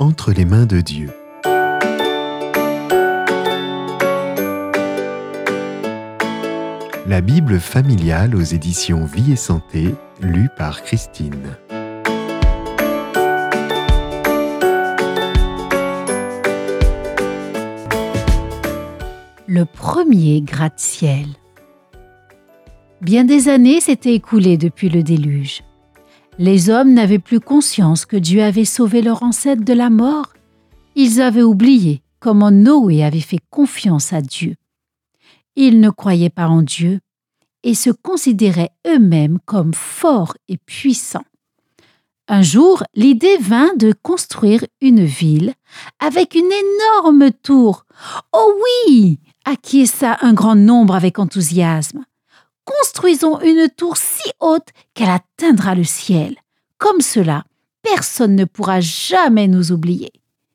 entre les mains de Dieu. La Bible familiale aux éditions Vie et Santé, lue par Christine. Le premier gratte-ciel. Bien des années s'étaient écoulées depuis le déluge. Les hommes n'avaient plus conscience que Dieu avait sauvé leur ancêtre de la mort. Ils avaient oublié comment Noé avait fait confiance à Dieu. Ils ne croyaient pas en Dieu et se considéraient eux-mêmes comme forts et puissants. Un jour, l'idée vint de construire une ville avec une énorme tour. « Oh oui !» acquiesça un grand nombre avec enthousiasme. « Construisons une tour si haute qu'elle atteindra le ciel. Comme cela, personne ne pourra jamais nous oublier.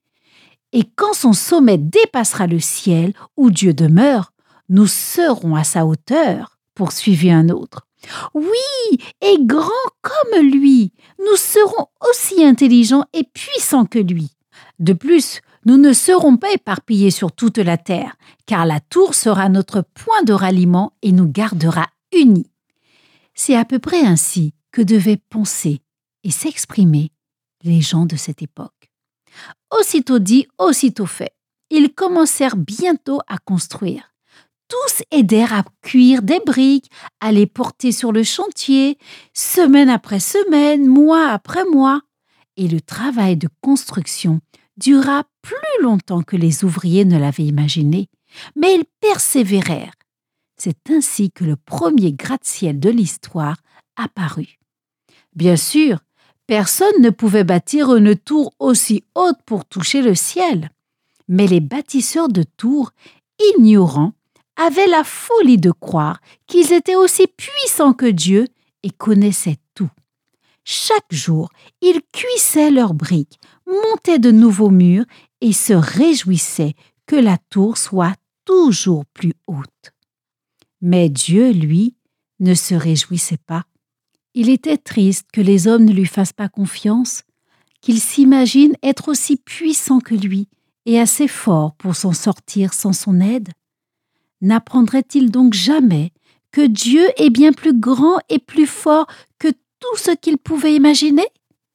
Et quand son sommet dépassera le ciel où Dieu demeure, nous serons à sa hauteur, » poursuivit un autre. « Oui, et grands comme lui, nous serons aussi intelligents et puissants que lui. De plus, nous ne serons pas éparpillés sur toute la terre, car la tour sera notre point de ralliement et nous gardera unis. » C'est à peu près ainsi que devaient penser et s'exprimer les gens de cette époque. Aussitôt dit, aussitôt fait. Ils commencèrent bientôt à construire. Tous aidèrent à cuire des briques, à les porter sur le chantier, semaine après semaine, mois après mois. Et le travail de construction dura plus longtemps que les ouvriers ne l'avaient imaginé, mais ils persévérèrent. C'est ainsi que le premier gratte-ciel de l'histoire apparut. Bien sûr, personne ne pouvait bâtir une tour aussi haute pour toucher le ciel, mais les bâtisseurs de tours, ignorants, avaient la folie de croire qu'ils étaient aussi puissants que Dieu et connaissaient tout. Chaque jour, ils cuissaient leurs briques, montaient de nouveaux murs et se réjouissaient que la tour soit toujours plus haute. Mais Dieu, lui, ne se réjouissait pas. Il était triste que les hommes ne lui fassent pas confiance, qu'ils s'imaginent être aussi puissants que lui et assez forts pour s'en sortir sans son aide. N'apprendrait-il donc jamais que Dieu est bien plus grand et plus fort que tout ce qu'il pouvait imaginer?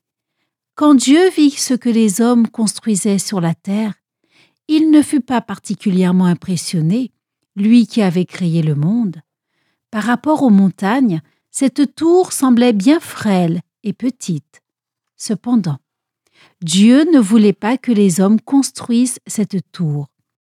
Quand Dieu vit ce que les hommes construisaient sur la terre, il ne fut pas particulièrement impressionné, lui qui avait créé le monde. Par rapport aux montagnes, cette tour semblait bien frêle et petite. Cependant, Dieu ne voulait pas que les hommes construisent cette tour.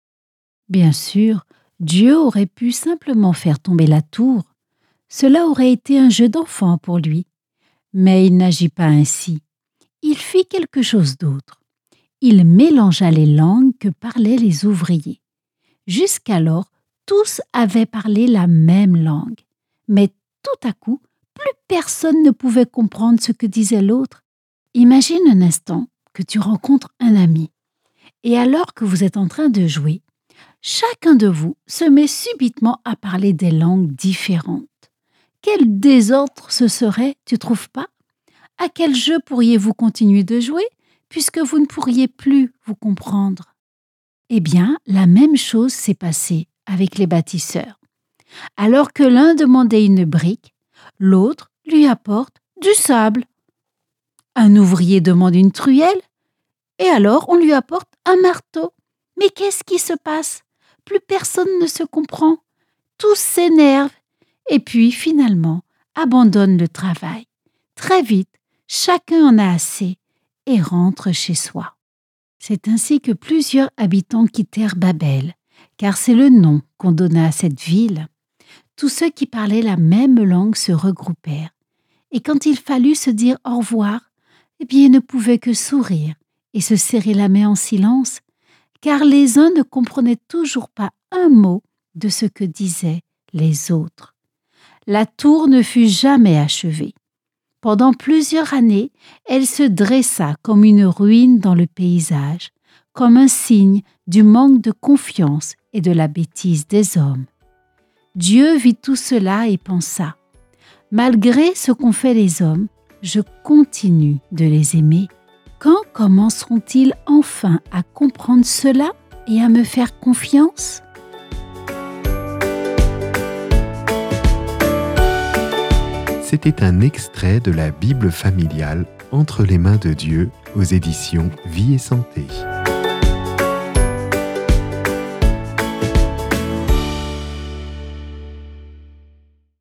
Bien sûr, Dieu aurait pu simplement faire tomber la tour. Cela aurait été un jeu d'enfant pour lui. Mais il n'agit pas ainsi. Il fit quelque chose d'autre. Il mélangea les langues que parlaient les ouvriers. Jusqu'alors, tous avaient parlé la même langue. Mais tout à coup, plus personne ne pouvait comprendre ce que disait l'autre. Imagine un instant que tu rencontres un ami. Et alors que vous êtes en train de jouer, chacun de vous se met subitement à parler des langues différentes. Quel désordre ce serait, tu trouves pas? À quel jeu pourriez-vous continuer de jouer, puisque vous ne pourriez plus vous comprendre? Eh bien, la même chose s'est passée avec les bâtisseurs. Alors que l'un demandait une brique, l'autre lui apporte du sable. Un ouvrier demande une truelle, et alors on lui apporte un marteau. Mais qu'est-ce qui se passe? Plus personne ne se comprend. Tous s'énervent et puis finalement abandonnent le travail. Très vite, chacun en a assez et rentre chez soi. C'est ainsi que plusieurs habitants quittèrent Babel, car c'est le nom qu'on donna à cette ville. Tous ceux qui parlaient la même langue se regroupèrent. Et quand il fallut se dire au revoir, eh bien, ils ne pouvaient que sourire et se serrer la main en silence, car les uns ne comprenaient toujours pas un mot de ce que disaient les autres. La tour ne fut jamais achevée. Pendant plusieurs années, elle se dressa comme une ruine dans le paysage, comme un signe du manque de confiance et de la bêtise des hommes. Dieu vit tout cela et pensa, « Malgré ce qu'ont fait les hommes, je continue de les aimer. Quand commenceront-ils enfin à comprendre cela et à me faire confiance ? C'était un extrait de la Bible familiale Entre les mains de Dieu aux éditions Vie et Santé.